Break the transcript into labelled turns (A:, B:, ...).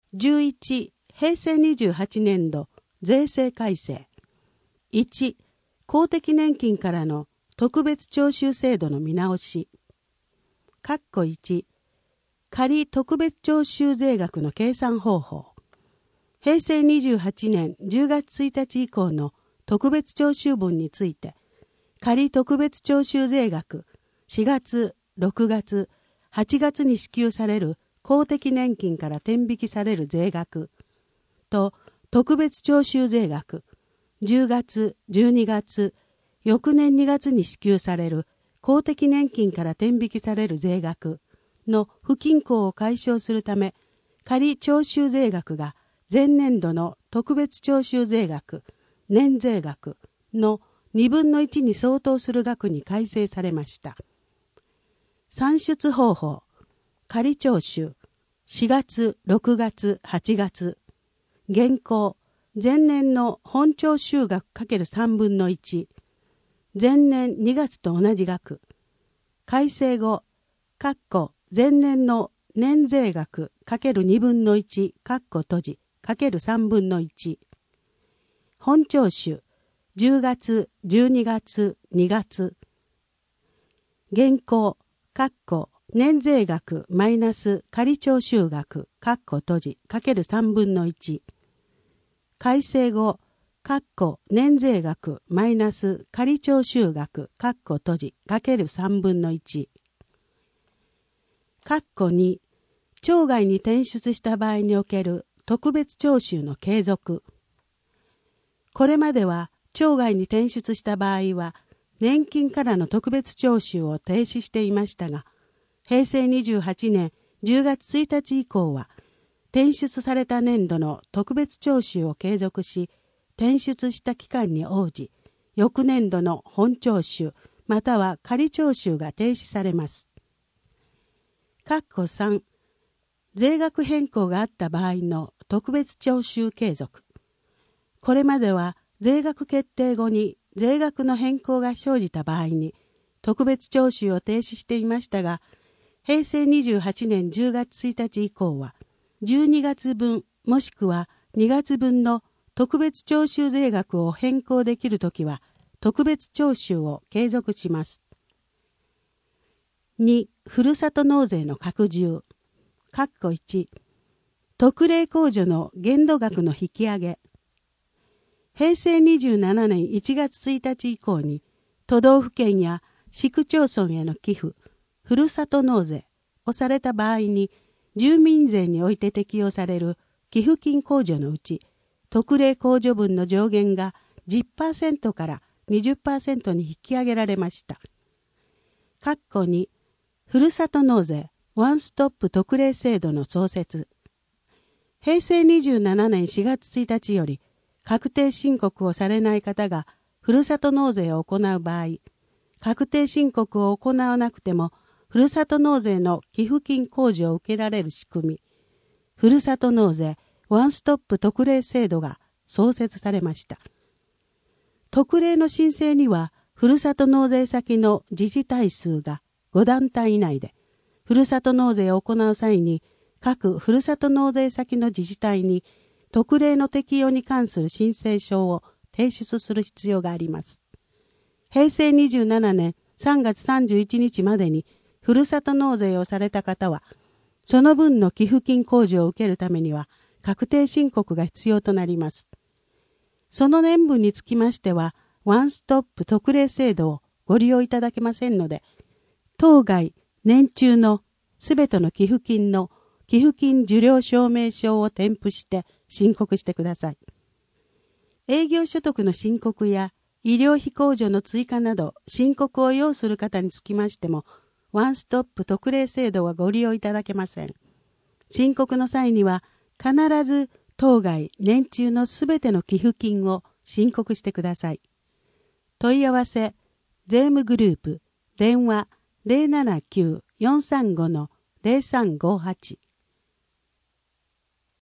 A: 11、平成28年度税制改正。1、公的年金からの特別徴収制度の見直し。括弧1、仮特別徴収税額の計算方法。平成28年10月1日以降の特別徴収分について、仮特別徴収税額4月、6月、8月に支給される公的年金から転引きされる税額と特別徴収税額10月、12月、翌年2月に支給される公的年金から転引きされる税額の不均衡を解消するため、仮徴収税額が前年度の特別徴収税額、年税額の2分の1に相当する額に改正されました。算出方法、仮徴収、4月、6月、8月、現行、前年の本徴収額×3分の1、前年2月と同じ額、改正後、前年の年税額×2分の1、×3分の1、本徴収、10月、12月、2月、現行、年税額マイナス仮徴収額×3分の1、改正後、年税額マイナス仮徴収額×3分の1、2、町外に転出した場合における特別徴収の継続。これまでは町外に転出した場合は年金からの特別徴収を停止していましたが、平成28年10月1日以降は転出された年度の特別徴収を継続し、転出した期間に応じ、翌年度の本徴収または仮徴収が停止されます。3、税額変更があった場合の特別徴収継続。これまでは税額決定後に税額の変更が生じた場合に特別徴収を停止していましたが、平成28年10月1日以降は12月分もしくは2月分の特別徴収税額を変更できるときは特別徴収を継続します。2、ふるさと納税の拡充。1、特例控除の限度額の引き上げ。平成27年1月1日以降に都道府県や市区町村への寄付、ふるさと納税をされた場合に住民税において適用される寄付金控除のうち特例控除分の上限が 10% から 20% に引き上げられました。2、ふるさと納税ワンストップ特例制度の創設。平成27年4月1日より確定申告をされない方がふるさと納税を行う場合、確定申告を行わなくてもふるさと納税の寄付金控除を受けられる仕組み、ふるさと納税ワンストップ特例制度が創設されました。特例の申請には、ふるさと納税先の自治体数が5団体以内で、ふるさと納税を行う際に、各ふるさと納税先の自治体に、特例の適用に関する申請書を提出する必要があります。平成27年3月31日までに、ふるさと納税をされた方は、その分の寄付金控除を受けるためには、確定申告が必要となります。その年分につきましては、ワンストップ特例制度をご利用いただけませんので、当該年中のすべての寄付金の寄付金受領証明書を添付して申告してください。営業所得の申告や医療費控除の追加など申告を要する方につきましても、ワンストップ特例制度はご利用いただけません。申告の際には必ず当該年中のすべての寄付金を申告してください。問い合わせ、税務グループ、電話 079-435-0358